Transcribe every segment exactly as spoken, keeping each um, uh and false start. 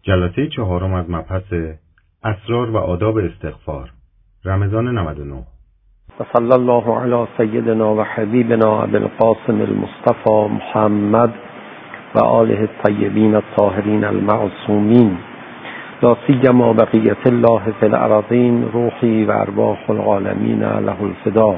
جلسه چهارم از مبحث اسرار و آداب استغفار، رمضان نود و نه. و صلی الله علی سیدنا و حبیبنا ابی القاسم المصطفى محمد و آله الطیبین الطاهرین المعصومین، لا سیما بقیة الله فی الارضین، روحی و ارواح العالمین له الفدا.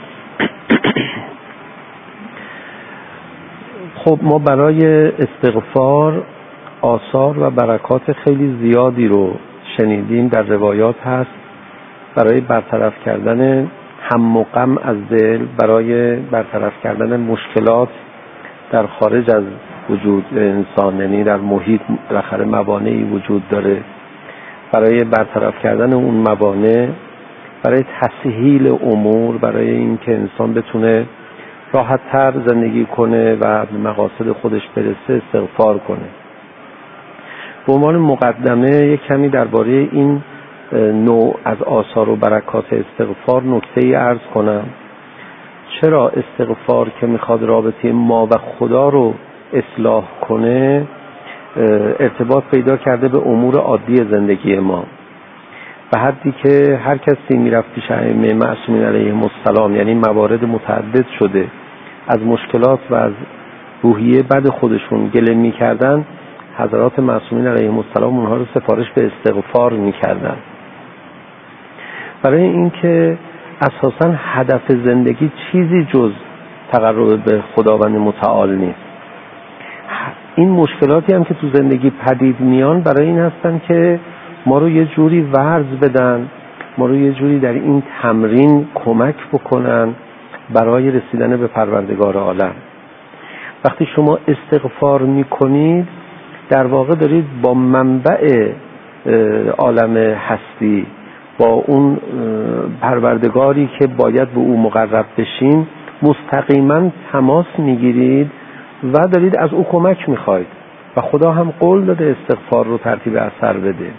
خب ما برای استغفار آثار و برکات خیلی زیادی رو شنیدیم، در روایات هست برای برطرف کردن هم و غم از دل، برای برطرف کردن مشکلات در خارج از وجود انسان، یعنی در محیط بالاخره موانعی وجود داره، برای برطرف کردن اون موانع، برای تسهیل امور، برای اینکه انسان بتونه راحت تر زندگی کنه و به مقاصد خودش برسه استغفار کنه. به عنوان مقدمه یک کمی درباره این نوع از آثار و برکات استغفار نکته‌ای عرض کنم. چرا استغفار که میخواد رابطه ما و خدا رو اصلاح کنه ارتباط پیدا کرده به امور عادی زندگی ما، به حدی که هر کسی میرفت پیش ائمه معصومین علیهم السلام، یعنی موارد متعدد شده از مشکلات و از روحیه بد خودشون گله میکردن، حضرات معصومین علیهم السلام اونها رو سفارش به استغفار میکردن، برای اینکه اساساً هدف زندگی چیزی جز تقرب به خداوند متعال نیست. این مشکلاتی هم که تو زندگی پدید میان برای این هستن که ما رو یه جوری ورز بدن، ما رو یه جوری در این تمرین کمک بکنن برای رسیدن به پروردگار عالم. وقتی شما استغفار میکنید در واقع دارید با منبع عالم هستی، با اون پروردگاری که باید به او مقرب بشین مستقیما تماس میگیرید و دارید از او کمک میخواید و خدا هم قول داده استغفار رو ترتیب اثر بده.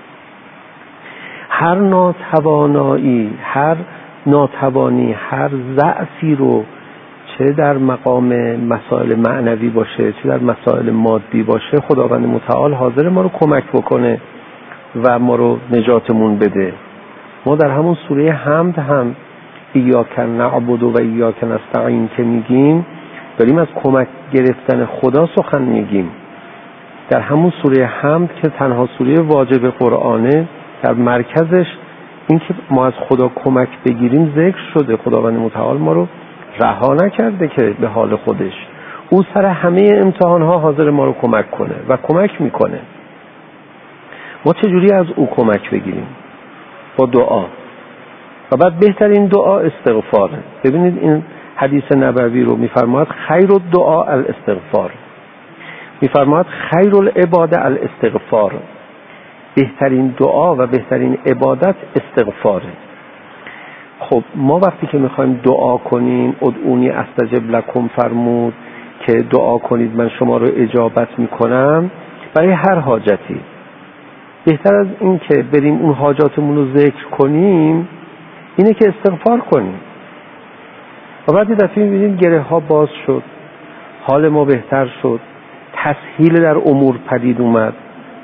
هر ناتوانایی، هر ناتوانی، هر ضعفی رو چه در مقام مسائل معنوی باشه چه در مسائل مادی باشه، خداوند متعال حاضر ما رو کمک بکنه و ما رو نجاتمون بده. ما در همون سوره حمد هم ایاک نعبد و ایاک نستعین که میگیم داریم از کمک گرفتن خدا سخن میگیم. در همون سوره حمد که تنها سوره واجب قرآنه، در مرکزش این که ما از خدا کمک بگیریم ذکر شده. خداوند متعال ما رو رها نکرده که به حال خودش، او سر همه امتحانها حاضر ما رو کمک کنه و کمک میکنه. ما چجوری از او کمک بگیریم؟ با دعا، و بعد بهترین دعا استغفاره. ببینید این حدیث نبوی رو میفرماید خیر الدعاء الاستغفار، میفرماید خیر العباده الاستغفار، بهترین دعا و بهترین عبادت استغفاره. خب ما وقتی که میخوایم دعا کنیم، ادعونی استجب لکم فرمود که دعا کنید من شما رو اجابت میکنم، برای هر حاجتی بهتر از این که بریم اون حاجاتمون رو ذکر کنیم اینه که استغفار کنیم. و بعد یه دفعه میبینید گره ها باز شد، حال ما بهتر شد، تسهیل در امور پدید اومد.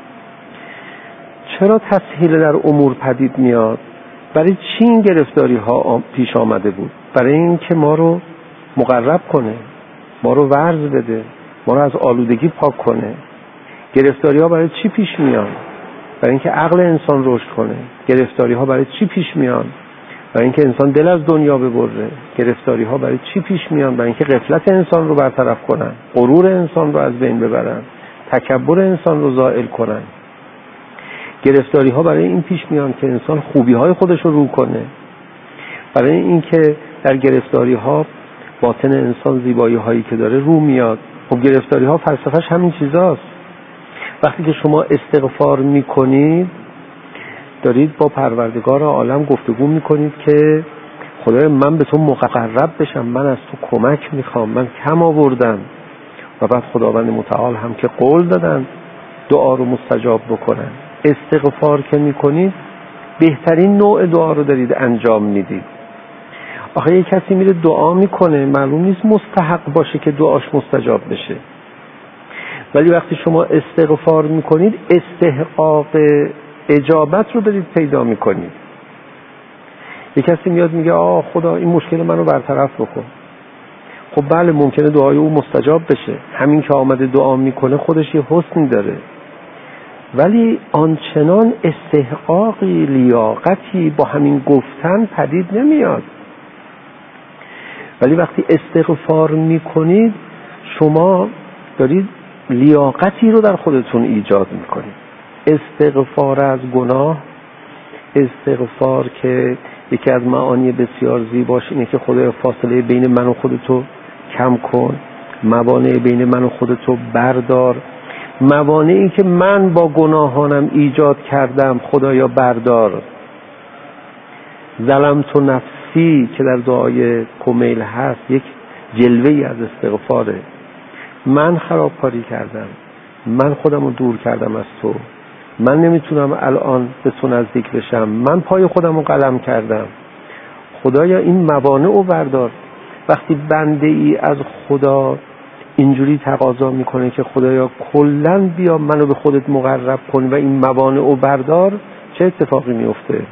چرا تسهیل در امور پدید میاد؟ برای چی این گرفتاری ها پیش آمده بود؟ برای این که ما رو مقرب کنه، ما رو ورز بده، ما رو از آلودگی پاک کنه. گرفتاری ها برای چی پیش میان؟ برای اینکه عقل انسان رشد کنه. گرفتاری ها برای چی پیش میان؟ برای اینکه انسان دل از دنیا ببره. گرفتاری ها برای چی پیش میان؟ برای اینکه غفلت انسان رو برطرف کنن، غرور انسان رو از بین ببرن، تکبر انسان رو زائل کنن. گرفتاری ها برای این پیش میان که انسان خوبی های خودش رو رو کنه، برای اینکه در گرفتاری ها باطن انسان زیبایی هایی که داره رو میاد. خب گرفتاری ها فلسفه‌اش همین چیزاست. وقتی که شما استغفار میکنید دارید با پروردگار عالم گفتگو میکنید که خدای من به تو مقرب بشم، من از تو کمک میخوام، من کم آوردم. و بعد خداوند متعال هم که قول دادن دعا رو مستجاب بکنن. استغفار که میکنید بهترین نوع دعا رو دارید انجام میدید. آخه یک کسی میره دعا میکنه معلوم نیست مستحق باشه که دعاش مستجاب بشه. ولی وقتی شما استغفار میکنید استحقاق اجابت رو برید پیدا میکنید. یک کسی میاد میگه آه خدا این مشکل منو برطرف بکن. خب بله ممکنه دعای او مستجاب بشه، همین که آمده دعا میکنه خودش یه حسنی داره، ولی آنچنان استحقاقی لیاقتی با همین گفتن پدید نمیاد. ولی وقتی استغفار میکنید شما دارید لیاقتی رو در خودتون ایجاد میکنید. استغفار از گناه، استغفار که یکی از معانی بسیار زیباش اینه که خدای فاصله بین من و خودتو کم کن، موانع بین من و خودتو بردار، موانعی که من با گناهانم ایجاد کردم خدایا بردار. ظلمت نفسی که در دعای کمیل هست یک جلوه‌ای از استغفاره. من خرابکاری کردم، من خودم رو دور کردم از تو، من نمیتونم الان به تو نزدیک بشم، من پای خودم رو قلم کردم، خدایا این موانع رو بردار. وقتی بنده ای از خدا اینجوری تقاضا میکنه که خدایا کلاً بیا منو به خودت مقرب کن و این موانع رو بردار، چه اتفاقی میفته؟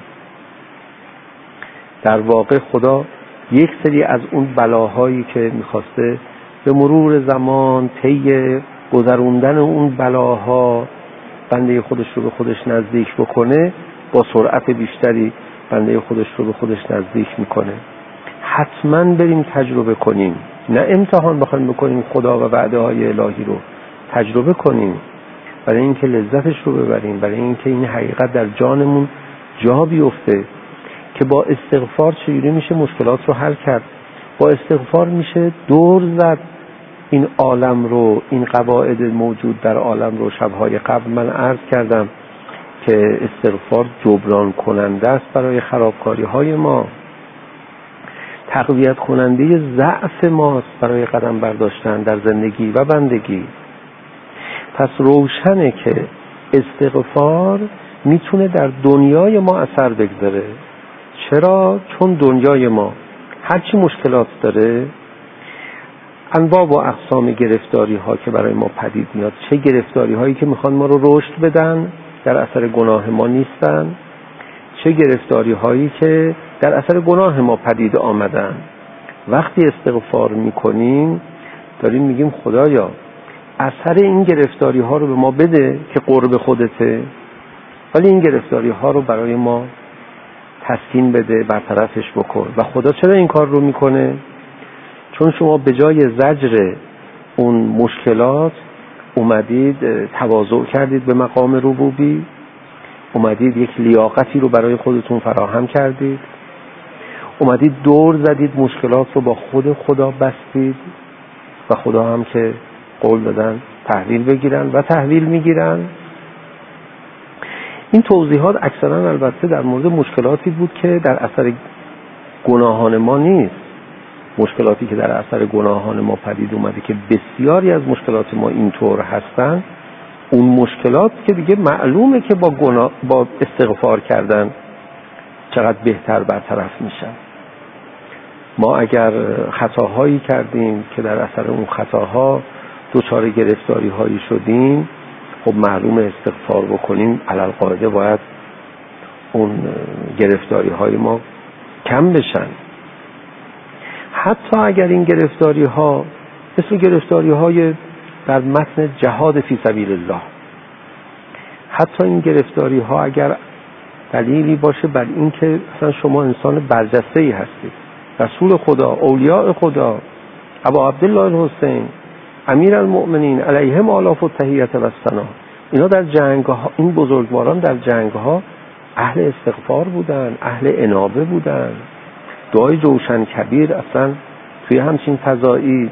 در واقع خدا یک سری از اون بلاهایی که میخواسته به مرور زمان طی گذروندن اون بلاها بنده خودش رو به خودش نزدیک بکنه، با سرعت بیشتری بنده خودش رو به خودش نزدیک میکنه. حتما بریم تجربه کنیم، نه امتحان بخوایم بکنیم، خدا و وعده های الهی رو تجربه کنیم برای اینکه لذتش رو ببریم، برای اینکه این حقیقت در جانمون جا بیفته که با استغفار چجوری میشه مشکلات رو حل کرد. با استغفار میشه دور زد این عالم رو، این قواعد موجود در عالم رو. شبهای قبل من عرض کردم که استغفار جبران کننده است برای خرابکاری های ما، تقویت کننده ضعف ماست برای قدم برداشتن در زندگی و بندگی. پس روشنه که استغفار میتونه در دنیای ما اثر بگذاره. چرا؟ چون دنیای ما هرچی مشکلات داره، انواع و اقسام گرفتاری ها که برای ما پدید میاد، چه گرفتاری هایی که میخوان ما رو رشد بدن در اثر گناه ما نیستن، چه گرفتاری هایی که در اثر گناه ما پدید آمدن. وقتی استغفار میکنیم داریم میگیم خدایا اثر این گرفتاری ها رو به ما بده که قرب خودته، ولی این گرفتاری ها رو برای ما تسکین بده، برطرفش بکن. و خدا چرا این کار رو میکنه؟ چون شما به جای زجر اون مشکلات اومدید تواضع کردید به مقام ربوبی، اومدید یک لیاقتی رو برای خودتون فراهم کردید، اومدید دور زدید مشکلات رو با خود خدا بستید و خدا هم که قول دادن تحویل بگیرن و تحویل میگیرن. این توضیحات اکثرا البته در مورد مشکلاتی بود که در اثر گناهان ما نیست، مشکلاتی که در اثر گناهان ما پدید اومده که بسیاری از مشکلات ما اینطور هستن. اون مشکلات که دیگه معلومه که با گناه با استغفار کردن چقدر بهتر برطرف میشن. ما اگر خطاهایی کردیم که در اثر اون خطاها دچار گرفتاری هایی شدیم، خب معلومه استغفار بکنیم علل قاعده باید اون گرفتاری های ما کم بشن. حتی اگر این گرفتاری ها مثل گرفتاری های در متن جهاد فی سبیل الله، حتی این گرفتاری ها اگر دلیلی باشه بر این که اصلا شما انسان برجسته‌ای هستید، رسول خدا، اولیاء خدا، ابا عبدالله الحسین، امیر المؤمنین علیهم آلاف التحیت و الثنا، اینا در جنگ ها، این بزرگواران در جنگ ها اهل استغفار بودن، اهل انابه بودن. دعای جوشن کبیر اصلا توی همچین فضایی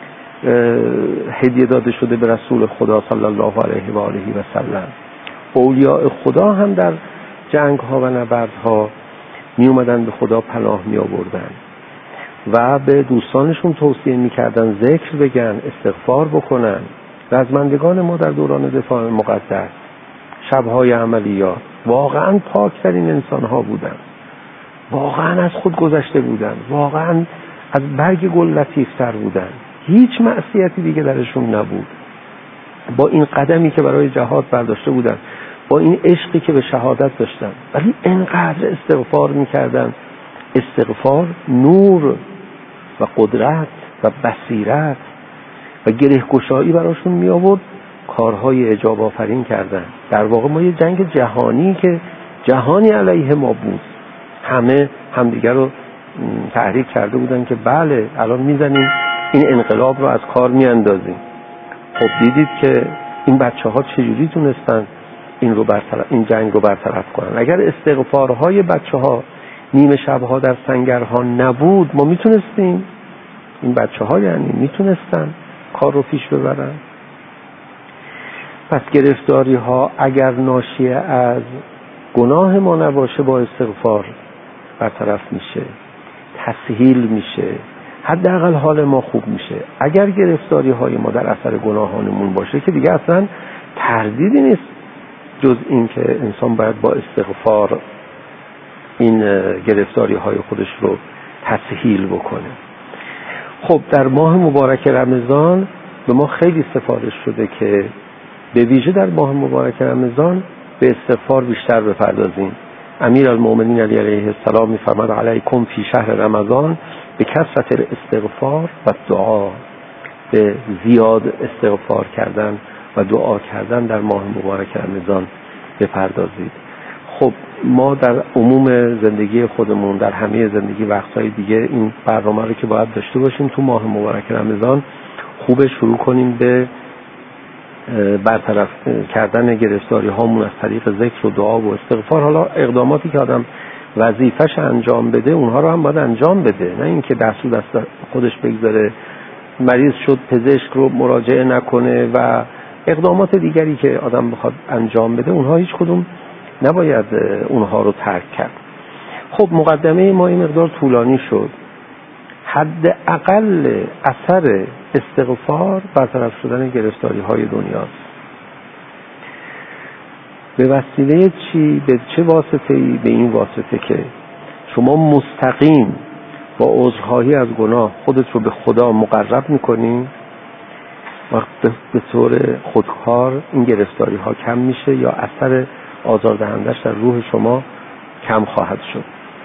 هدیه داده شده به رسول خدا صلی الله علیه و آله و سلم. اولیاء خدا هم در جنگ ها و نبردها می اومدن به خدا پناه می آوردن و به دوستانشون توصیه می کردن ذکر بگن، استغفار بکنن. رزمندگان ما در دوران دفاع مقدس شبهای عملیات واقعا پاکترین انسان ها بودن، واقعا از خود گذشته بودن، واقعا از برگ گل لطیفتر بودن، هیچ معصیتی دیگه درشون نبود. با این قدمی که برای جهاد برداشته بودن، با این عشقی که به شهادت داشتن، ولی انقدر استغفار میکردن. استغفار نور و قدرت و بصیرت و گره‌گشایی براشون می آورد، کارهای اجاب آفرین کردن. در واقع ما یه جنگ جهانی که جهانی علیه ما بود، همه همدیگر رو تحریک کرده بودن که بله الان میزنیم این انقلاب رو از کار میاندازیم. خب دیدید که این بچه ها چجوری تونستن این رو برطرف، این جنگ رو برطرف کنن. اگر استغفارهای بچه ها نیمه شبها در سنگرها نبود، ما میتونستیم، این بچه ها یعنی میتونستن کار رو پیش ببرن. پس گرفتاری ها اگر ناشی از گناه ما نباشه، با استغفار برطرف میشه، تسهیل میشه، حداقل حال ما خوب میشه. اگر گرفتاری های ما در اثر گناهانمون باشه که دیگه اصلا تردیدی نیست جز این که انسان باید با استغفار این گرفتاری های خودش رو تسهیل بکنه. خب در ماه مبارک رمضان به ما خیلی سفارش شده که به ویژه در ماه مبارک رمضان به استغفار بیشتر بپردازیم. امیر المؤمنین علی علیه السلام می‌فرماد علیکم فی شهر رمضان به کثرت استغفار و دعا، به زیاد استغفار کردن و دعا کردن در ماه مبارک رمضان بپردازید. خب ما در عموم زندگی خودمون، در همه زندگی وقتهای دیگه این برنامه رو که باید داشته باشیم تو ماه مبارک رمضان، خوبه شروع کنیم به برطرف کردن گرفتاری هامون از طریق ذکر و دعا و استغفار. حالا اقداماتی که آدم وظیفش انجام بده اونها رو هم باید انجام بده، نه اینکه دست و دست خودش بگذاره، مریض شد پزشک رو مراجعه نکنه و اقدامات دیگری که آدم بخواد انجام بده اونها هیچ کدوم نباید اونها رو ترک کرد. خب مقدمه ما این مقدار طولانی شد. حد اقل اثر استغفار برطرف شدن گرفتاری های دنیاست. به وسیله چی؟ به چه واسطه‌ای؟ به این واسطه که شما مستقیم با عذرخواهی از گناه خودت رو به خدا مقرب میکنی، وقت به طور خودکار این گرفتاری ها کم میشه یا اثر آزاردهندش در روح شما کم خواهد شد.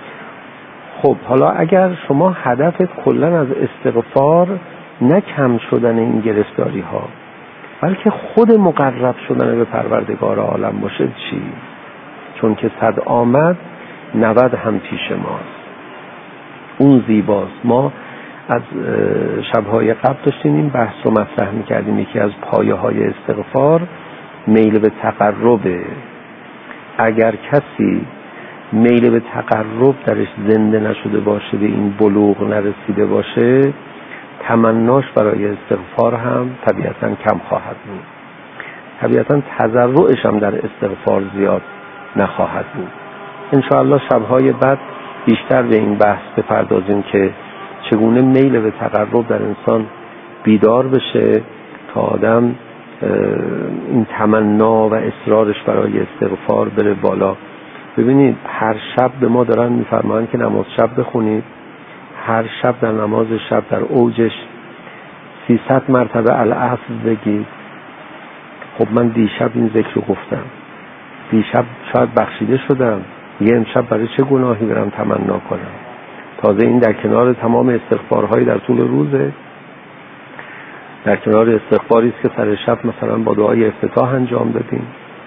خب حالا اگر شما هدفت کلا از استغفار نه کم شدن این گرفتاری ها بلکه خود مقرب شدن به پروردگار عالم باشه چی؟ چون که صد آمد نود هم پیش ماست. اون زیباست. ما از شبهای قبل داشتیم این بحث رو مطرح میکردیم. یکی از پایه های استغفار میل به تقربه. اگر کسی میل به تقرب درش زنده نشده باشه، به این بلوغ نرسیده باشه، تمناش برای استغفار هم طبیعتاً کم خواهد بود. طبیعتاً تضرعش هم در استغفار زیاد نخواهد بود. انشاءالله شبهای بعد بیشتر به این بحث بپردازیم که چگونه میل به تقرب در انسان بیدار بشه تا آدم این تمنا و اصرارش برای استغفار بره بالا. ببینید هر شب به ما دارن میفرمایند که نماز شب بخونید. هر شب در نماز شب در اوجش سیصد مرتبه العصر بگید. خب من دیشب این ذکر رو گفتم، دیشب شاید بخشیده شدم، یه امشب برای چه گناهی برم تمنا کنم؟ تازه این در کنار تمام استغفارهایی در طول روزه، در کنار استغفاری است که سر شب مثلا با دعای افتتاح انجام دادیم.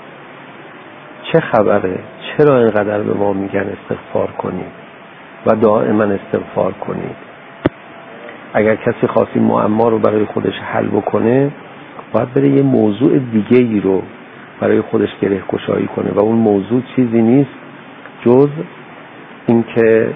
چه خبره؟ چرا اینقدر به ما میگن استغفار کنید و دائما استغفار کنید؟ اگر کسی خواست این معما رو برای خودش حل بکنه، باید بره یه موضوع دیگه ای رو برای خودش گره گشایی کنه و اون موضوع چیزی نیست جز این که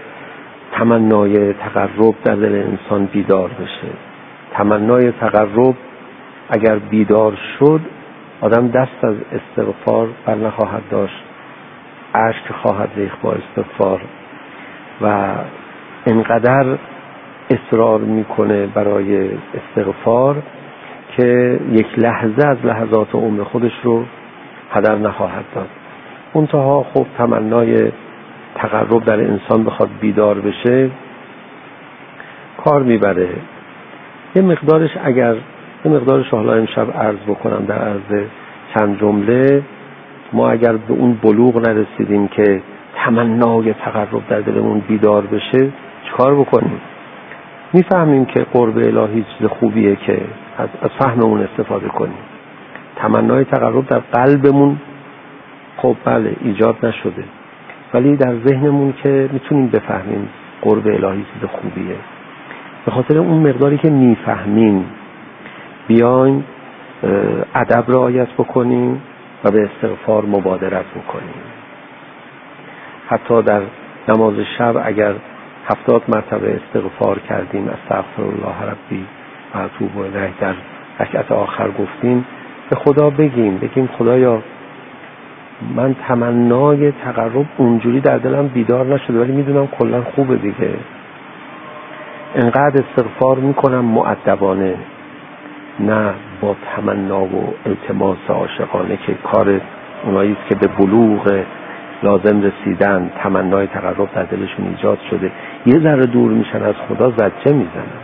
تمنای تقرب در دل انسان بیدار بشه. تمنای تقرب اگر بیدار شد، آدم دست از استغفار بر نخواهد داشت، اشک خواهد ریخت با استغفار و انقدر اصرار میکنه برای استغفار که یک لحظه از لحظات عمر خودش رو هدر نخواهد داد. منتها خب تمنای تقرب در انسان بخواد بیدار بشه کار میبره. یه مقدارش اگر یه مقدارش حالا امشب عرض بکنم در عرض چند جمله. ما اگر به اون بلوغ نرسیدیم که تمنای تقرب در دلمون بیدار بشه، چیکار بکنیم؟ میفهمیم که قرب الهی چیز خوبیه که از, از فهممون استفاده کنیم. تمنای تقرب در قلبمون خب بله ایجاد نشده، ولی در ذهنمون که میتونیم بفهمیم قرب الهی چیز خوبیه. به خاطر اون مقداری که میفهمیم بیایم ادب رعایت بکنیم و به استغفار مبادرت بکنیم. حتی در نماز شب اگر هفتاد مرتبه استغفار کردیم، استغفر الله ربی و اتوب الیه، در رکعت آخر گفتیم، به خدا بگیم بگیم خدایا من تمنای تقرب اونجوری در دلم بیدار نشده، ولی میدونم کلا خوبه دیگه. انقدر استغفار میکنم مؤدبانه، نه با تمنا و التماس عاشقانه که کار اونایی است که به بلوغ لازم رسیدن، تمنای تقرب در دلشون ایجاد شده، یه ذره دور میشن از خدا زجه میزنن.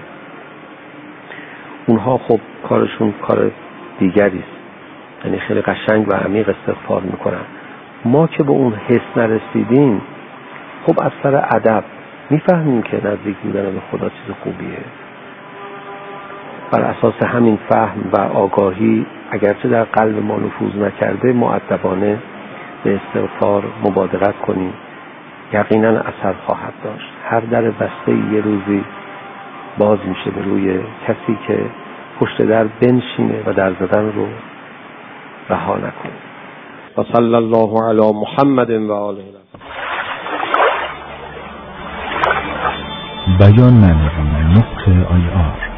اونها خب کارشون کار دیگری است، یعنی خیلی قشنگ و عمیق استغفار میکنن. ما که به اون حس نرسیدیم، خب از سر ادب میفهمیم که نزدیک بودن به خدا چیز خوبیه. بر اساس همین فهم و آگاهی، اگرچه در قلب ما نفوذ نکرده، مؤدبانه به استغفار مبادرت کنیم، یقینا اثر خواهد داشت. هر در بسته یه روزی باز میشه به روی کسی که پشت در بنشینه و در زدن رو رها نکنه. و صلی الله علی محمد و آله. بیان معنوی نطق آی آر